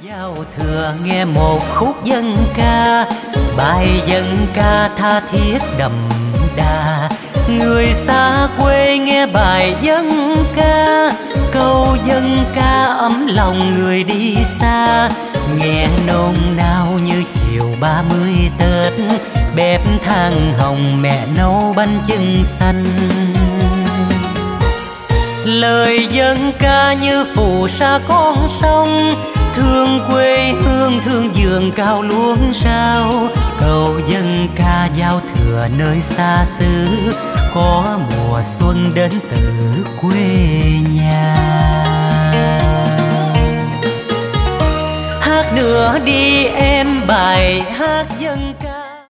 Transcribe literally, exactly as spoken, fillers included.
Giao thừa nghe một khúc dân ca, bài dân ca tha thiết đậm đà. Người xa quê nghe bài dân ca, câu dân ca ấm lòng người đi xa. Nghe nôn nao như chiều ba mươi Tết, bếp than hồng mẹ nấu bánh chưng xanh. Lời dân ca như phù sa con sông, thương quê hương thương vườn cao luống rau. Câu dân ca giao thừa nơi xa xứ, có mùa xuân đến từ quê nhà. Hát nữa đi em bài hát dân